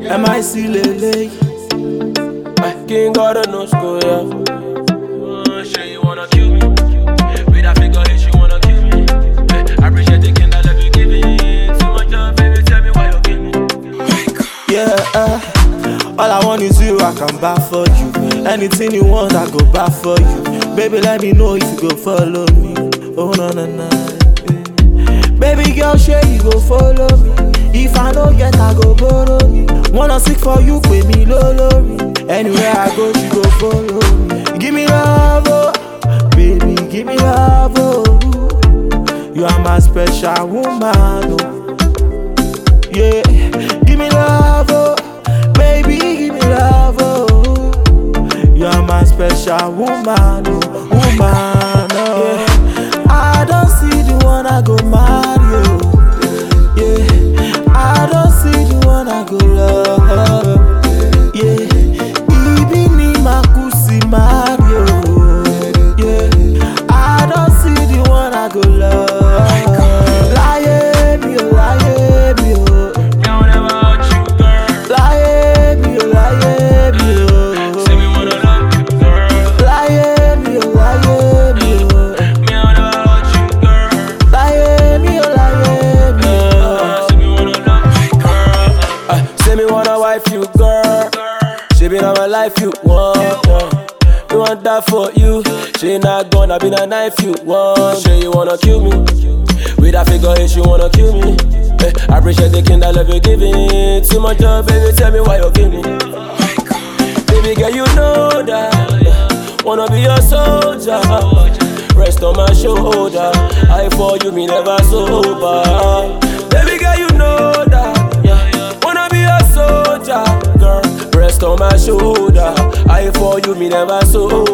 MIC Lele. King of the no school, yeah. She you wanna kill me. With that figure, she wanna kill me. I appreciate the kind of love you give me. Too much love, baby, tell me why you give me. Yeah, all I want is you, I can buy for you. Anything you want, I go buy for you. Baby, let me know if you go follow me. Oh, no, no, no. Baby girl, shey you go follow me. If I no get, I go borrow me. Wanna seek for you, pay me low me. Anywhere I go, you go follow me. Give me love, oh, baby, give me love, oh. You are my special woman, oh. Yeah, give me love, oh, baby, give me love, oh. You are my special woman, oh, woman, oh. Yeah, I don't see the one I go marry, oh. Yeah, I don't see the one I go love. Yeah, even in my pussy Mario. Yeah, I don't see the one I go love. Lie me, oh, lie me, oh. Now never hurt you, girl. Lie me, oh, lie me, oh. Say me wanna love you, girl. Lie me, oh, lie me, oh. Me I never hurt you, girl. Lie me, oh, lie me, oh. Say me wanna love you, girl. Say me wanna wife you, girl. She been on my life you want, me want that for you. She not gonna be the knife you want. Say you wanna kill me. With that figure, she wanna kill me. I appreciate the kind of love you giving. Too much love, baby, tell me why you give me. Baby girl, you know that. Wanna be your soldier. Rest on my shoulder. I for you, me never sober. Baby girl, you know that. Wanna be a soldier, girl. Rest on my shoulder. I for you, me never sober.